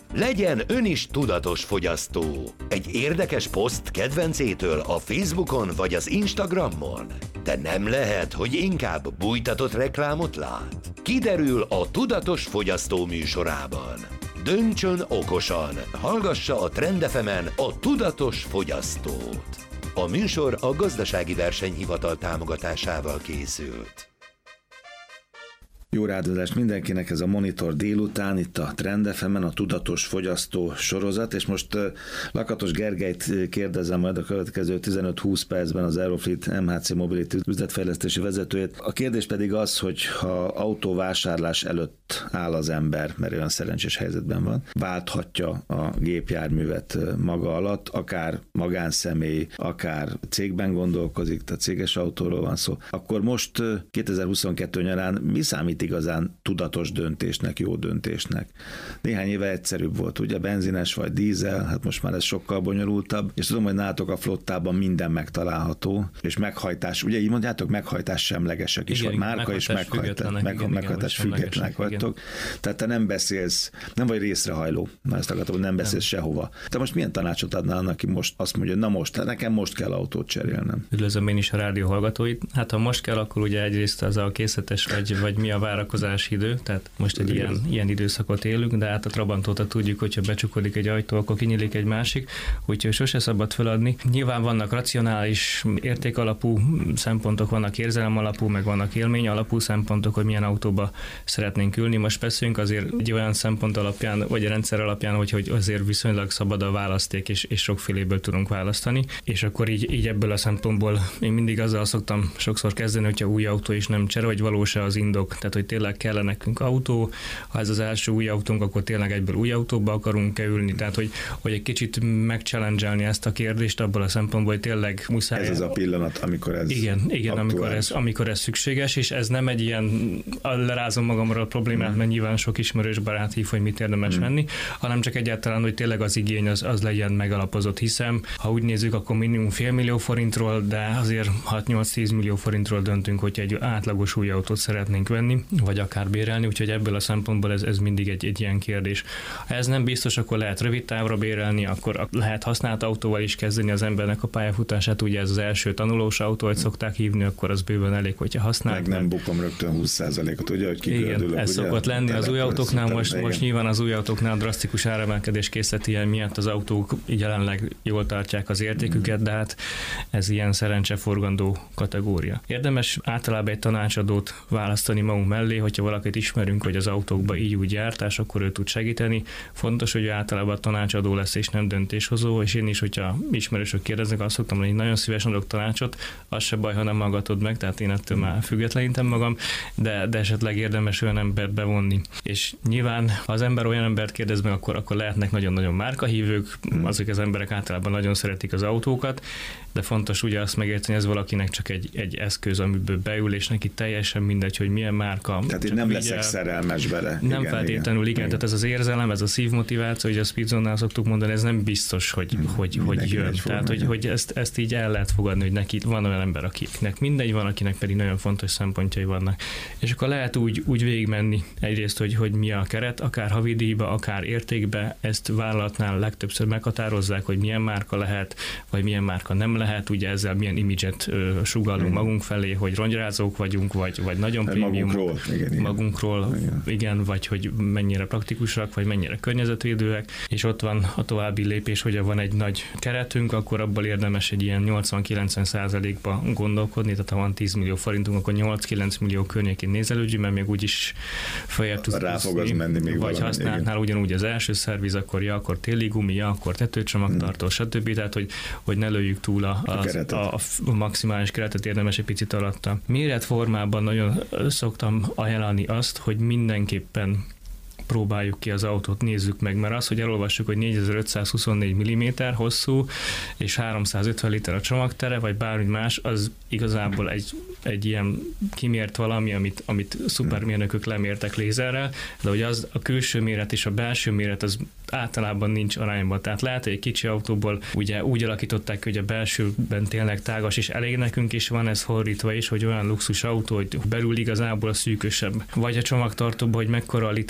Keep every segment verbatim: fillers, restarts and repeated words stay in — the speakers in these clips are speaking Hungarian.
Legyen ön is tudatos fogyasztó. Egy érdekes poszt kedvencétől a Facebookon vagy az Instagramon. De nem lehet, hogy inkább bújtatott reklámot lát. Kiderül a Tudatos Fogyasztó műsorában. Döntsön okosan, hallgassa a Trend ef emen a Tudatos Fogyasztót. A műsor a Gazdasági Versenyhivatal támogatásával készült. Jó rádiózást mindenkinek, ez a Monitor délután, itt a Trend ef emen a Tudatos Fogyasztó sorozat, és most uh, Lakatos Gergelyt kérdezem majd a következő tizenöt-húsz percben, az Eurofleet em há cé Mobility üzletfejlesztési vezetőjét. A kérdés pedig az, hogy ha autóvásárlás előtt áll az ember, mert olyan szerencsés helyzetben van, válthatja a gépjárművet maga alatt, akár magánszemély, akár cégben gondolkozik, tehát céges autóról van szó, akkor most kétezer-huszonkettő nyarán mi számít igazán tudatos döntésnek, jó döntésnek? Néhány éve egyszerűbb volt, ugye benzines vagy dízel, hát most már ez sokkal bonyolultabb, és tudom, hogy nálatok a flottában minden megtalálható, és meghajtás, ugye így mondjátok, meghajtás semlegesek is, igen, vagy márka és meghajtás, meg, igen, meghajtás igen, függetlenek vagytok. Tehát te nem beszélsz, nem vagy részrehajló, na ezt akartam, hogy nem beszélsz nem. sehova. Te most milyen tanácsot adnál annak, aki most azt mondja, na most, nekem most kell autót cserélnem? Üdvözlöm én is a rádió hallgatóit. Hát ha most kell, akkor ugye egyrészt az a készletes vagy, vagy mi a várakozási idő, tehát most egy ilyen, ilyen időszakot élünk, de hát a Trabantóta tudjuk, hogyha becsukodik egy ajtó, akkor kinyílik egy másik, úgyhogy sose szabad feladni. Nyilván vannak racionális, értékalapú szempontok, vannak érzelem alapú, meg vannak élmény alapú szempontok, hogy milyen autóba szeretnénk ülni. Most beszélünk azért egy olyan szempont alapján, vagy a rendszer alapján, hogy, hogy azért viszonylag szabad a választék, és, és sokféléből tudunk választani, és akkor így, így ebből a szempontból én mindig azzal szoktam sokszor kezdeni, hogyha új autó is nem csere, hogy valós-e az indok, tehát hogy tényleg kell nekünk autó, ha ez az első új autónk, akkor tényleg egyből új autóba akarunk ülni, tehát hogy, hogy egy kicsit megchallenge-elni ezt a kérdést abból a szempontból, hogy tényleg muszáj. Ez az a pillanat, amikor ez igen, igen, amikor ez, amikor ez szükséges, és ez nem egy ilyen lerázom magamról a problémát, hmm. mert nyilván sok ismerős barát hív, hogy mit érdemes hmm. venni, hanem csak egyáltalán, hogy tényleg az igény az, az legyen megalapozott, hiszem, ha úgy nézzük, akkor minimum fél millió forintról, de azért hat-nyolc-tíz millió forintról döntünk, hogyha egy átlagos új autót szeretnénk venni, vagy akár bérelni, úgyhogy ebből a szempontból ez, ez mindig egy, egy ilyen kérdés. Ha ez nem biztos, akkor lehet rövid távra bérelni, akkor lehet használt autóval is kezdeni az embernek a pályafutását, ugye ez az első tanulós autó, hogy szokták hívni, akkor az bőven elég, hogyha használt. Meg nem bukom rögtön húsz százalékot, ugye, hogy kigördülök. Igen, ez ugye, szokott lenni az új autóknál, most, most nyilván az új autóknál drasztikus áremelkedés készleti ilyen miatt az autók jelenleg jól tartják az értéküket, de hát ez ilyen szerencseforgandó kategória. Érdemes általában egy tanácsadót választani magunk mellé, hogyha valakit ismerünk, hogy az autókba így úgy jártás, akkor ő tud segíteni. Fontos, hogy általában a tanácsadó lesz és nem döntéshozó, és én is, hogyha ismerősök kérdeznek, azt szoktam mondani, hogy nagyon szívesen adok tanácsot, az se baj, ha nem hallgatod meg, tehát én ettől már függetlenítem magam, de, de esetleg érdemes olyan embert bevonni. És nyilván, ha az ember olyan embert kérdez meg, akkor, akkor lehetnek nagyon-nagyon márkahívők, azok az emberek általában nagyon szeretik az autókat, de fontos ugye azt megérteni, ez valakinek csak egy, egy eszköz, amiből beül, és neki teljesen mindegy, hogy milyen márka. Tehát én nem leszek szerelmes bele. Nem igen, feltétlenül, igen. igen. Tehát ez az érzelem, ez a szívmotiváció, hogy a Speedzone-nál szoktuk mondani, ez nem biztos, hogy, hmm, hogy, hogy jön. Tehát, hogy, hogy ezt, ezt így el lehet fogadni, hogy neki van olyan ember, akinek mindegy, van, akinek pedig nagyon fontos szempontjai vannak. És akkor lehet úgy, úgy végigmenni egyrészt, hogy, hogy mi a keret, akár havidíjba, akár értékbe, ezt vállalatnál legtöbbször meghatározzák, hogy milyen márka lehet, vagy milyen márka nem lehet, ugye ezzel milyen imidzset sugallunk hmm. magunk felé, hogy rongyrázók vagyunk, vagy, vagy nagyon prémium. Magunkról, igen, igen. magunkról igen. igen, vagy hogy mennyire praktikusak, vagy mennyire környezetvédőek, és ott van a további lépés, hogy van egy nagy keretünk, akkor abból érdemes egy ilyen nyolcvan-kilencven százalékba gondolkodni, tehát ha van tíz millió forintunk, akkor nyolc-kilenc millió környékén nézelődjünk, mert még úgyis feljebb tudsz rá fog az menni még vagy használtnál ugyanúgy az első szerviz, akkor ja, akkor téli gumi, ja, akkor tetőcsomagtartó, hmm. stb. Tehát, hogy, hogy ne lőjük túl a, a, a, a maximális keretet, érdemes egy picit alatta. Méretformában nagyon szoktam ajánlani azt, hogy mindenképpen próbáljuk ki az autót, nézzük meg, mert az, hogy elolvassuk, hogy négyezer-ötszázhuszonnégy milliméter hosszú, és háromszázötven liter a csomagtere, vagy bármi más, az igazából egy, egy ilyen kimért valami, amit, amit szupermérnökök lemértek lézerrel, de hogy az a külső méret és a belső méret az általában nincs arányban. Tehát lehet, hogy egy kicsi autóból ugye úgy alakították, hogy a belsőben tényleg tágas, és elég nekünk is van ez fordítva is, hogy olyan luxus autó, hogy belül igazából a szűkösebb. Vagy a csomagtartóban, hogy mekkora a liter, az egy dolog,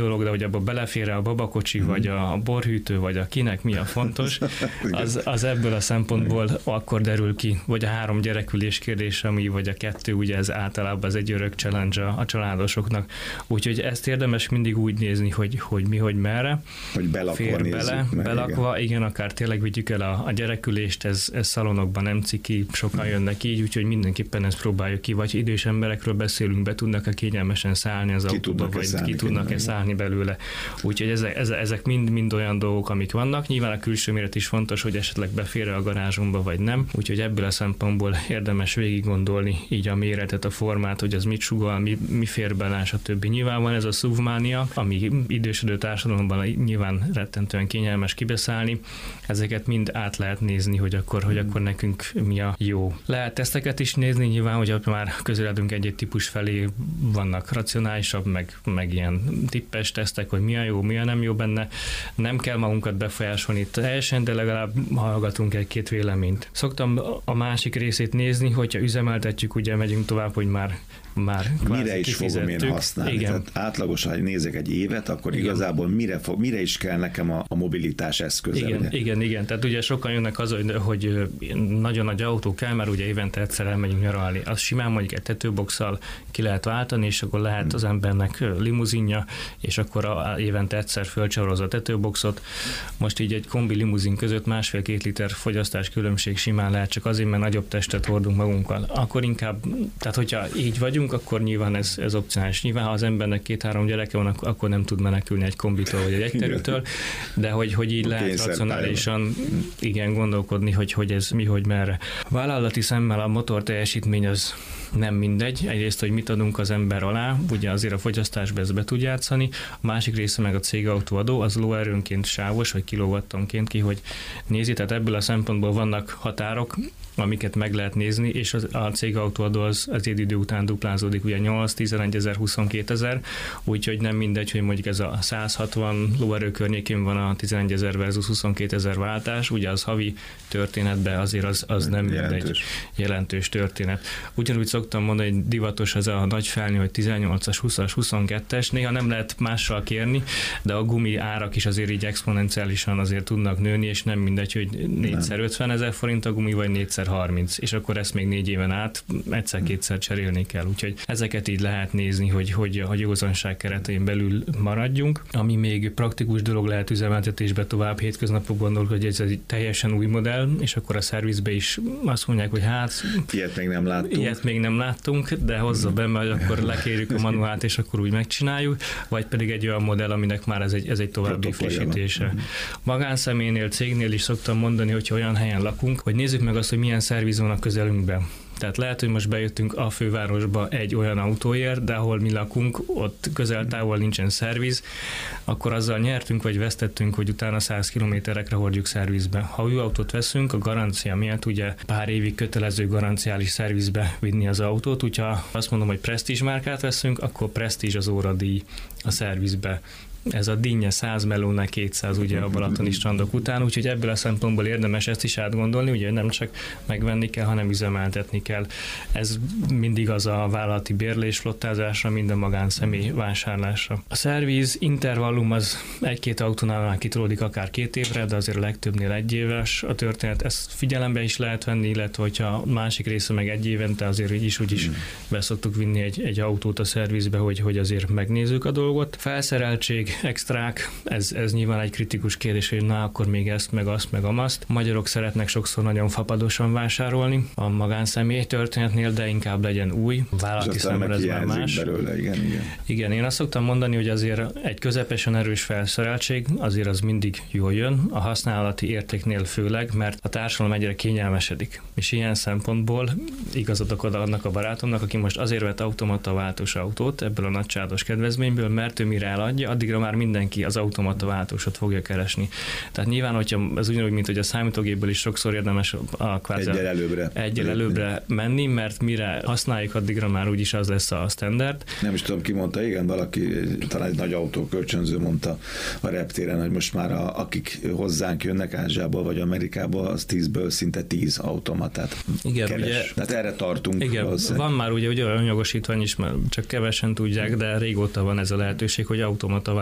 dolog, de hogy abba belefér a babakocsi, mm-hmm. vagy a borhűtő, vagy a kinek mi a fontos, az, az ebből a szempontból akkor derül ki, vagy a három gyerekülés kérdés, ami, vagy a kettő, ugye ez általában ez egy örök challenge a, a családosoknak. Úgyhogy ezt érdemes mindig úgy nézni, hogy, hogy mi, hogy merre. Hogy belakva fér bele, meg, belakva, igen. igen, akár tényleg vigyük el a, a gyerekülést, ez, ez szalonokban nem ciki, sokan jönnek így, úgyhogy mindenképpen ezt próbáljuk ki, vagy idős emberekről beszélünk, be tudnak-e kényelmesen szállni az autóba, vagy ki tudnak-e szállni belőle. Úgyhogy ezek, ezek mind, mind olyan dolgok, amik vannak. Nyilván a külső méret is fontos, hogy esetleg befér a garázsunkba, vagy nem. Úgyhogy ebből a szempontból érdemes végig gondolni így a méretet, a formát, hogy az mit sugall, mi, mi fér bele, stb. Nyilván van ez a szuvmánia, ami idősödő társadalomban nyilván rettentően kényelmes kibeszállni. Ezeket mind át lehet nézni, hogy akkor, hogy akkor nekünk mi a jó. Lehet teszteket is nézni, nyilván, hogy már közeledünk egy-egy típus felé, vannak racionálisabb, meg, meg ilyen tippes tesztek, hogy mi a jó, mi a nem jó benne. Nem kell magunkat befolyásolni teljesen, de legalább hallgatunk egy-két véleményt. Szoktam a másik részét nézni, hogyha üzemeltetjük, ugye megyünk tovább, hogy már már mire is fogom én használni. Igen. Tehát átlagosan, ha nézek egy évet, akkor igen. igazából mire, fog, mire is kell nekem a, a mobilitás eszköze. Igen, ugye? igen, igen. Tehát ugye sokan jönnek az, hogy, hogy nagyon nagy autó kell, mert ugye évente egyszer elmegyünk nyaralni. Az simán mondjuk egy tetőboxszal ki lehet váltani, és akkor lehet hmm. az embernek limuzinja, és akkor a, évente egyszer fölcsavarozza a tetőboxot. Most így egy kombi limuzin között másfél-két liter fogyasztás különbség simán lehet, csak azért, mert nagyobb testet hordunk magunkkal. Akkor inkább, tehát hogyha így vagyunk, akkor nyilván ez, ez opcionális. Nyilván, ha az embernek két-három gyereke van, akkor nem tud menekülni egy kombitól vagy egy egyterűtől, de hogy, hogy így lehet racionálisan igen, gondolkodni, hogy, hogy ez mi, hogy merre. Vállalati szemmel a motor teljesítmény az nem mindegy. Egyrészt, hogy mit adunk az ember alá, ugye azért a fogyasztásba ezt be tud játszani, a másik része meg a cégautóadó, az lóerőnként sávos, vagy kilowattonként ki, hogy nézi, tehát ebből a szempontból vannak határok, amiket meg lehet nézni, és az, a cégautóadó az, az idő után duplázódik, ugye nyolc, tizenegy ezer, huszonkét ezer, úgyhogy nem mindegy, hogy mondjuk ez a száz hatvan lóerő környékén van a tizenegy ezer versus huszonkét ezer váltás, ugye az havi történetben azért az, az nem jelentős. mindegy jelentős történet. Ugyanúgy szoktam mondani, hogy divatos az a nagy felni, hogy tizennyolcas, huszas, huszonkettes, néha nem lehet mással kérni, de a gumi árak is azért így exponenciálisan azért tudnak nőni, és nem mindegy, hogy négyszer ötven ezer forint a gumi, vagy négyszer harminc, és akkor ezt még négy éven át egyszer-kétszer cserélni kell. Úgyhogy ezeket így lehet nézni, hogy, hogy a józanság keretein belül maradjunk. Ami még praktikus dolog lehet üzemeltetésbe tovább hétköznapok gondolok, hogy ez egy teljesen új modell, és akkor a szervizbe is azt mondják, hogy hát ilyet még nem láttunk. Ilyet még nem láttunk, de hozza be, mert akkor lekérjük a manuált, és akkor úgy megcsináljuk, vagy pedig egy olyan modell, aminek már ez egy, ez egy további frissítése. Magánszemélynél, cégnél is szoktam mondani, hogy olyan helyen lakunk, hogy nézzük meg azt, hogy milyen szerviz van a közelünkben. Tehát lehet, hogy most bejöttünk a fővárosba egy olyan autóért, de ahol mi lakunk, ott közel-távol nincsen szerviz, akkor azzal nyertünk vagy vesztettünk, hogy utána száz kilométerekre hordjuk szervizbe. Ha új autót veszünk, a garancia miatt ugye pár évig kötelező garanciális szervizbe vinni az autót, úgyha azt mondom, hogy Prestige márkát veszünk, akkor Prestige az óradíj a szervizbe. Ez a dinnye száz melónál kétszáz ugye a balatoni strandok után, úgyhogy ebből a szempontból érdemes ezt is átgondolni, ugye nem csak megvenni kell, hanem üzemeltetni kell. Ez mindig az a vállalati bérlés flottázásra, minden magánszemély vásárlásra. A szerviz intervallum az egy-két autónál már kitolódik akár két évre, de azért a legtöbbnél egy éves a történet. Ezt figyelembe is lehet venni, illetve hogyha a másik része meg egy évente, azért így is úgy is be szoktuk vinni egy, egy autót a szervizbe, hogy, hogy azért megnézzük a dolgot. Felszereltség, extrák, ez, ez nyilván egy kritikus kérdés, hogy na, akkor még ezt, meg azt, meg amazt. Magyarok szeretnek sokszor nagyon fapadosan vásárolni a magánszemély történetnél, de inkább legyen új. Vállalati szemben ez már más. Belőle, igen, igen. igen, én azt szoktam mondani, hogy azért egy közepesen erős felszereltség, azért az mindig jól jön, a használati értéknél főleg, mert a társadalom egyre kényelmesedik. És ilyen szempontból igazadok oda annak a barátomnak, aki most azért vett automata váltós autót ebből a nagycsádos kedvezményből, mert ő mire eladja, addigra már mindenki az automata váltósat fogja keresni. Tehát nyilván, hogyha ez ugyanúgy, mint hogy a számítógépből is sokszor érdemes a kvázi egyel előbbre. Egyel előbbre menni, mert mire használjuk, addigra már úgyis az lesz a standard. Nem is tudom, ki mondta, igen, valaki, talán egy nagy autókölcsönző mondta a reptéren, hogy most már a, akik hozzánk jönnek Ázsiából vagy Amerikából, az tízből szinte tíz automatát igen, keres. Ugye, tehát erre tartunk. Igen, van már ugye, ugye olyan jogosítvány is, mert csak kevesen tudják, de régóta van ez a lehetőség, hogy automata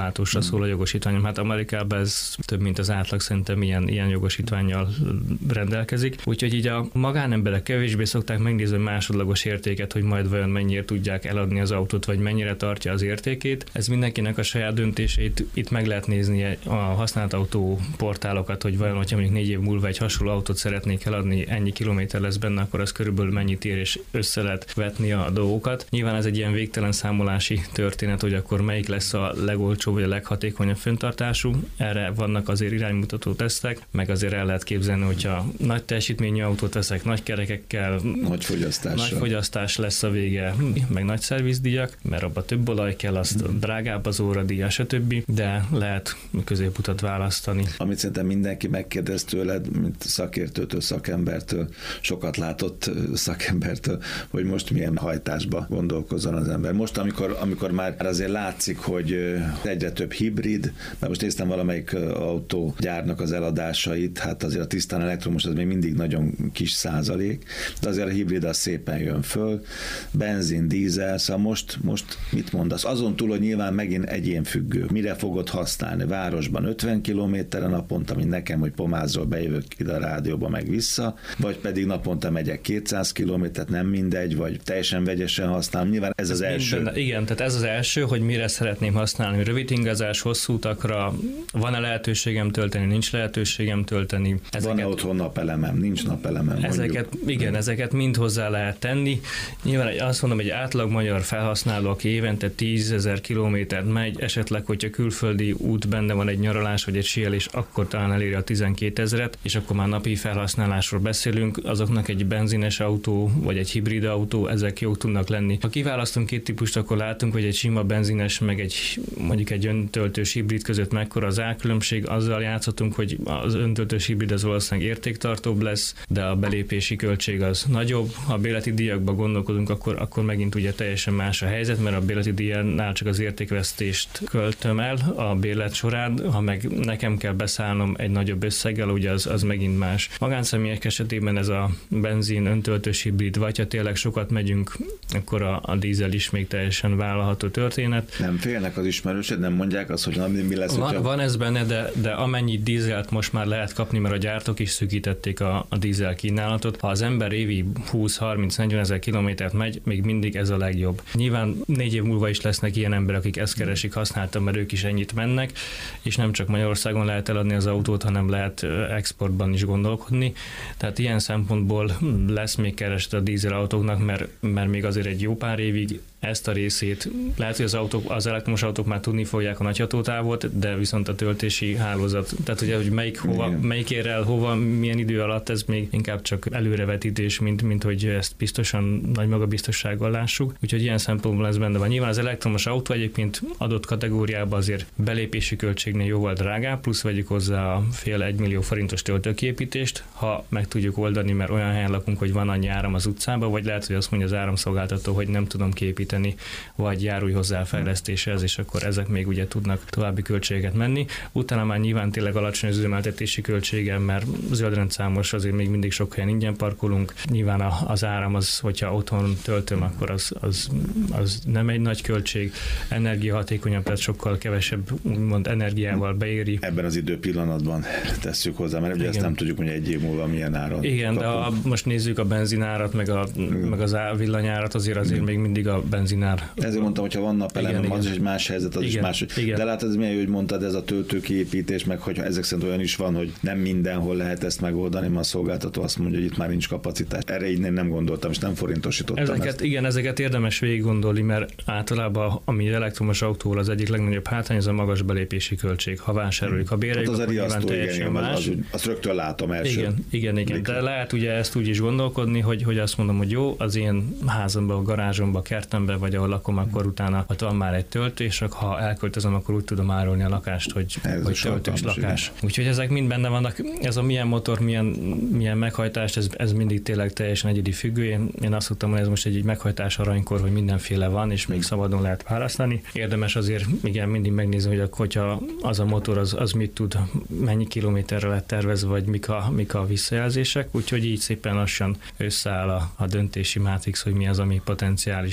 akkumulátorosra szól a jogosítványom. Hát Amerikában ez több, mint az átlag, szerintem ilyen, ilyen jogosítvánnyal rendelkezik. Úgyhogy így a magánemberek kevésbé szokták megnézni másodlagos értéket, hogy majd vajon mennyire tudják eladni az autót, vagy mennyire tartja az értékét. Ez mindenkinek a saját döntését. Itt meg lehet nézni a használt autó portálokat, hogy vajon, hogyha mondjuk négy év múlva egy hasonló autót szeretnék eladni, ennyi kilométer lesz benne, akkor az körülbelül mennyit ér, és össze lehet vetni a dolgokat. Nyilván ez egy ilyen végtelen számolási történet, hogy akkor melyik lesz a legolcsóbb vagy a leghatékonyabb fenntartású. Erre vannak azért iránymutató tesztek, meg azért el lehet képzelni, hogyha nagy teljesítményű autót veszek, nagy kerekekkel, nagy fogyasztással. Nagy fogyasztás lesz a vége, meg nagy szervizdíjak, mert abba több olaj kell, azt hmm. drágább az óradíja, stb. De lehet középutat választani. Amit szerintem mindenki megkérdez tőled, mint szakértőtől, szakembertől, sokat látott szakembertől, hogy most milyen hajtásba gondolkozzon az ember. Most, amikor, amikor már azért látszik, hogy egyre több hibrid, mert most néztem valamelyik autógyárnak az eladásait, hát azért a tisztán elektromos az még mindig nagyon kis százalék, de azért a hibrid az szépen jön föl, benzin, dízel, szóval most, most mit mondasz? Azon túl, hogy nyilván megint egyénfüggő. Mire fogod használni? Városban ötven kilométeren naponta, mint nekem, hogy Pomázról bejövök ide a rádióba meg vissza, vagy pedig naponta megyek kétszáz kilométert, nem mindegy, vagy teljesen vegyesen használom. Nyilván ez, ez az első. Minden, igen, tehát ez az első, hogy mire szeretném használni. Rövid ingázás, hosszú utakra, van-e lehetőségem tölteni, nincs lehetőségem tölteni. Ezeket, van-e otthon napelemem, nincs napelemem. Ezeket, igen, ezeket mind hozzá lehet tenni. Nyilván azt mondom, hogy átlag magyar felhasználó, aki évente tízezer kilométert megy, esetleg, hogyha külföldi út benne van egy nyaralás vagy egy síelés, akkor talán eléri a tizenkétezret, és akkor már napi felhasználásról beszélünk, azoknak egy benzines autó vagy egy hibrid autó, ezek jók tudnak lenni. Ha kiválasztunk két típust, akkor látunk, hogy egy sima benzines meg egy mondjuk egy öntöltős hibrid között mekkora az árkülönbség, azzal játszhatunk, hogy az öntöltős hibrid az valószínűleg értéktartóbb lesz, de a belépési költség az nagyobb. Ha a bérleti díjakba gondolkodunk, akkor, akkor megint ugye teljesen más a helyzet, mert a bérleti díjnál csak az értékvesztést költöm el a bérlet során, ha meg nekem kell beszállnom egy nagyobb összeggel, ugye az, az megint más. Magánszemélyek esetében ez a benzin öntöltős hibrid, vagy ha tényleg sokat megyünk, akkor a, a dízel is még teljesen vállalható történet. Nem félnek az ismerősöd, nem mondják azt, hogy mi lesz, van, hogyha... van ez benne, de, de amennyi dízelt most már lehet kapni, mert a gyártók is szűkítették a, a dízel kínálatot. Ha az ember évi húsz-harminc-negyven ezer kilométert megy, még mindig ez a legjobb. Nyilván négy év múlva is lesznek ilyen emberek, akik ezt keresik, használtam, mert ők is ennyit mennek, és nem csak Magyarországon lehet eladni az autót, hanem lehet exportban is gondolkodni. Tehát ilyen szempontból lesz még kereslet a dízelautóknak, mert, mert még azért egy jó pár évig ezt a részét, lehet, hogy az autók, az elektromos autók már tudni fogják a nagyhatótávot, de viszont a töltési hálózat, tehát ugye, hogy melyik, hova, melyik ér el, hova, milyen idő alatt, ez még inkább csak előrevetítés, mint, mint hogy ezt biztosan, nagy magabiztossággal lássuk. Úgyhogy ilyen szempontból ez benne van. Nyilván az elektromos autó egyébként adott kategóriában azért belépési költségnél jóval drágább, plusz vegyük hozzá a fél egymillió forintos töltőkiépítést, ha meg tudjuk oldani, mert olyan helyen lakunk, hogy van annyi áram az utcában, vagy lehet, hogy azt mondja az áramszolgáltató, hogy nem tudom kiépíteni, vagy járulj hozzá a fejlesztéshez, és akkor ezek még ugye tudnak további költségeket menni. Utána már nyilván tényleg alacsony az üzemeltetési költsége, mert zöldrendszámos azért még mindig sok helyen ingyen parkolunk. Nyilván az áram az, hogyha otthon töltöm, akkor az, az, az nem egy nagy költség. Energiahatékonyabb, tehát sokkal kevesebb úgymond energiával beéri. Ebben az idő pillanatban tesszük hozzá, mert ugye ezt nem tudjuk, hogy egy év múlva milyen áron Igen, kapunk. de a, most nézzük a benzinárat, meg, a, meg az villanyárat, azért azért még mindig a benzinár. Ezért mondtam, hogyha van napelemem, az is egy más helyzet, az igen, is más. Igen. De látod, ez milyen jó, hogy mondtad, ez a töltőkiépítés, meg hogy ezek szerint olyan is van, hogy nem mindenhol lehet ezt megoldani, mert a szolgáltató azt mondja, hogy itt már nincs kapacitás. Erre így nem gondoltam, és nem forintosítottam ezeket, ezt. Igen, ezeket érdemes végig gondolni, mert általában ami elektromos autóval az egyik legnagyobb hátrány, az a magas belépési költség. Ha vásároljuk, ha béreljük, hát az akkor nyilván teljesen más. Az, az, azt rögtön látom első. Igen, igen, igen. De lehet ugye ezt úgy is gondolkodni, hogy, hogy azt mondom, hogy jó, az én házamban, a garázsomban, kertemben, vagy ahol lakom, akkor utána ott van már egy töltő, és ha elköltözöm, akkor úgy tudom árulni a lakást, hogy, hogy töltős lakás. Igen. Úgyhogy ezek mind benne vannak. Ez a milyen motor, milyen, milyen meghajtás, ez, ez mindig tényleg teljesen egyedi függő. Én, én azt tudtam, hogy ez most egy, egy meghajtás aranykor, hogy mindenféle van, és még szabadon lehet választani. Érdemes azért igen, mindig megnézni, hogy hogyha az a motor, az, az mit tud, mennyi kilométerre lett tervezve, vagy mik a, mik a visszajelzések. Úgyhogy így szépen lassan összeáll a, a döntési mátrix, hogy mi az, ami potenciális tud lenni.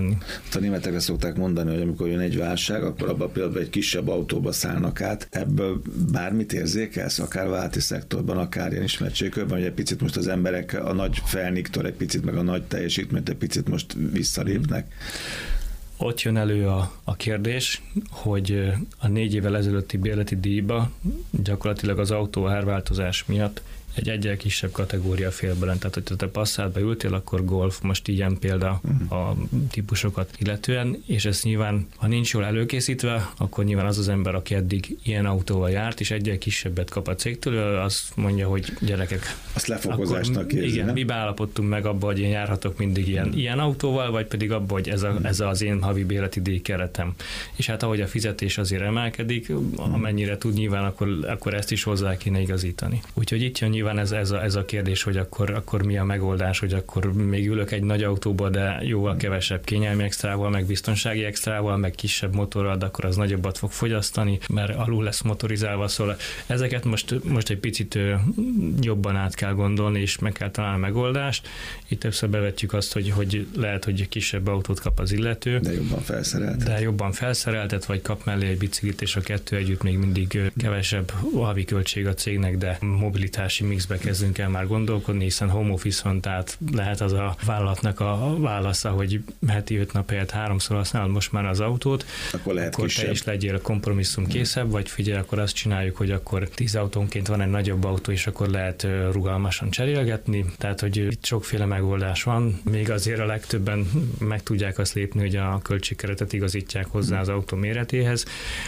venni. A németekre szokták mondani, hogy amikor jön egy válság, akkor abban például egy kisebb autóba szállnak át. Ebből bármit érzékelsz, akár válti szektorban, akár ilyen ismertségkörben, hogy egy picit most az emberek a nagy felniktól egy picit, meg a nagy teljesítményt egy picit most visszalépnek. Ott jön elő a, a kérdés, hogy a négy évvel ezelőtti bérleti díjba gyakorlatilag az autó árváltozás miatt egy egyel kisebb kategória fél bele. Tehát, hogy te Passatba ültél, akkor Golf, most ilyen példa a típusokat illetően, és ez nyilván, ha nincs jól előkészítve, akkor nyilván az az ember, aki eddig ilyen autóval járt, és egyel kisebbet kap a cégtől, azt mondja, hogy gyerekek. Azt lefokozásnak érzi, igen, nem? mi beállapodtunk meg abba, hogy én járhatok mindig ilyen, hmm. ilyen autóval, vagy pedig abba, hogy ez, a, ez az én havi bérleti díj keretem. És hát ahogy a fizetés azért emelkedik, amennyire tud, nyilván akkor, akkor ezt is hozzá kéne igazítani. Úgyhogy itt jön nyilván Ez, ez, a, ez a kérdés, hogy akkor, akkor mi a megoldás, hogy akkor még ülök egy nagy autóba, de jóval kevesebb kényelmi extrával, meg biztonsági extrával, meg kisebb motorral, de akkor az nagyobbat fog fogyasztani, mert alul lesz motorizálva, szóval ezeket most, most egy picit jobban át kell gondolni, és meg kell találni a megoldást. Itt többször bevetjük azt, hogy, hogy lehet, hogy kisebb autót kap az illető. De jobban felszereltet. De jobban felszereltet, vagy kap mellé egy biciklit, és a kettő együtt még mindig kevesebb havi költség a cégnek, de mobilitási mixbe kezdünk el már gondolkodni, hiszen home office van, tehát lehet az a vállalatnak a válasza, hogy heti öt nap helyett háromszor használod most már az autót, akkor, lehet akkor te is legyél a kompromisszum készebb, vagy figyelj, akkor azt csináljuk, hogy akkor tíz autónként van egy nagyobb autó, és akkor lehet rugalmasan cserélgetni, tehát hogy itt sokféle megoldás van, még azért a legtöbben meg tudják azt lépni, hogy a költségkeretet igazítják hozzá az autó méretéhez,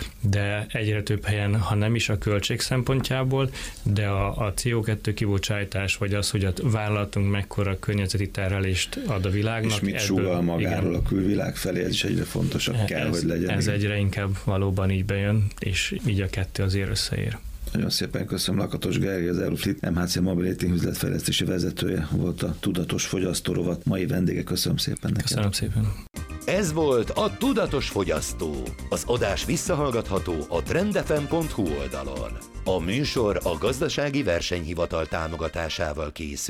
de egyre több helyen, ha nem is a költség szempontjából, de a, a cé o kettő kibocsátás, vagy az, hogy a vállalatunk mekkora környezeti terhelést ad a világnak. És mit ebből, súgal magáról igen, a külvilág felé, ez is egyre fontosabb ez, kell, hogy legyen. Ez egyre inkább valóban így bejön, és így a kettő azért összeér. Nagyon szépen köszönöm, Lakatos Gergely, az Eurofleet em há cé Mobility üzletfejlesztési vezetője volt a Tudatos Fogyasztó rovat mai vendége. Köszönöm szépen neked. Köszönöm szépen. Ez volt a Tudatos Fogyasztó. Az adás visszahallgatható a trendfm pont hu oldalon. A műsor a Gazdasági Versenyhivatal támogatásával készült.